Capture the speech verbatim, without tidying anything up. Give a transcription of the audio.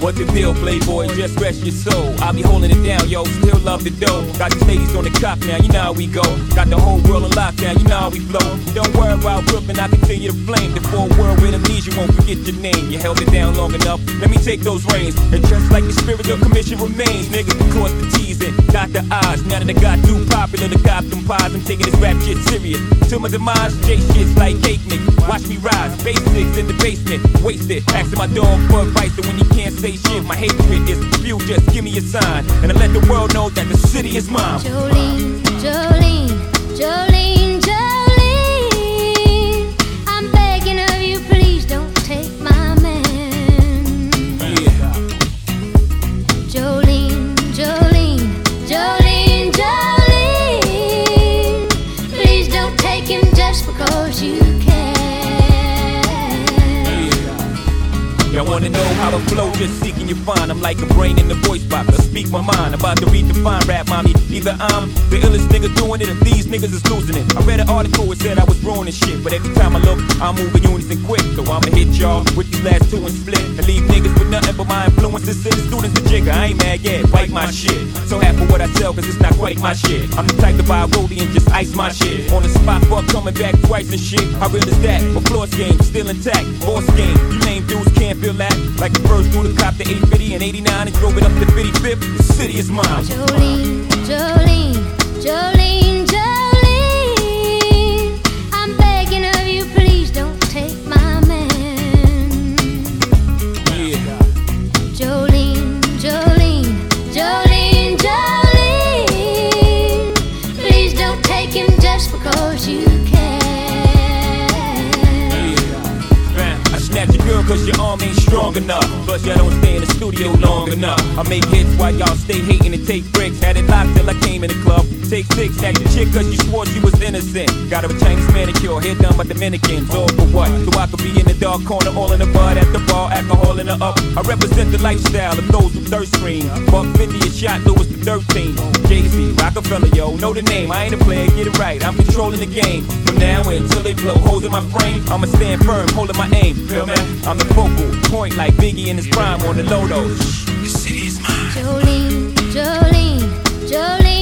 What the deal, playboy? Just rest your soul. I'll be holding it down, yo. Still love the dough. Got these ladies on the cop now, you know how we go. Got the whole world on lockdown, you know how we flow. Don't worry about Brooklyn, I continue to flame. The full world with amnesia won't forget your name. You held it down long enough, let me take those reins. And just like the spirit of commission remains, niggas caught the T's and got the I's. Now that I got too popular to cop them pies, I'm taking this rap shit serious. Till my demise, J shit's like cake mix. Watch me rise, basics in the basement, wasted. Asking my dog for advice, and when he can't say shit, my hatred is few, just give me a sign. And I let the world know that the city is mine. Jolene, Jolene, Jolene, Jolene, I'm begging of you, please don't take my man. Yeah. Jolene, Jolene, Jolene, Jolene, please don't take him just because you can. Y'all wanna know how to flow, just seeking you find. I'm like a brain in the voice box, I speak my mind. About to redefine rap, mommy. Either I'm the illest nigga doing it, or these niggas is losing it. I read an article, it said I was ruining shit, but every time I look, I'm moving unison quick. So I'ma hit y'all with these last two and split, and leave niggas with nothing but my influences. Send the students a jigger, I ain't mad yet, bite my shit. So half of what I sell, cause it's not quite my shit. I'm the type to buy a rollie and just ice my shit. On the spot, fuck coming back twice and shit. How real is that? My floor game still intact. Boss game, you lame dudes can't feel that. Like the first dude to cop the eight fifty and eighty-nine and drove it up to fifty-fifth. The city is mine. Jolene, Jolene, Jolene, Jolene, I'm begging of you, please don't take my man. Yeah. Jolene, Jolene, Jolene, Jolene, please don't take him just because you can. I snatch your girl cause your arm ain't strong enough. Plus y'all don't stay in the studio long enough. I make hits while y'all stay hating and take breaks. Had it locked till I came in the club. Take six, snatch your chick cause you swore she was innocent. Got her a Chinese manicure, hair done by Dominicans. All for what? So I could be in the dark corner, all in the bud at the bar, alcohol in the up. I represent the lifestyle of those who thirst stream. Buck fifty a shot, Lewis the thirteen. Jay-Z, Rockefeller, yo, know the name. I ain't a player, get it right. I'm controlling the game. From now until they blow holes in my frame, I'ma stand firm, holding my aim. Feel me? I'm the focal point like Biggie in his prime on the low dose. The city is mine. Jolene, Jolene, Jolene.